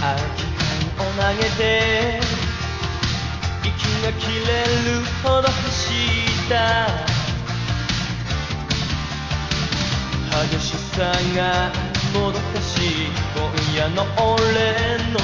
を投げて息が切れるほど走った激しさがもどかしい今夜の俺の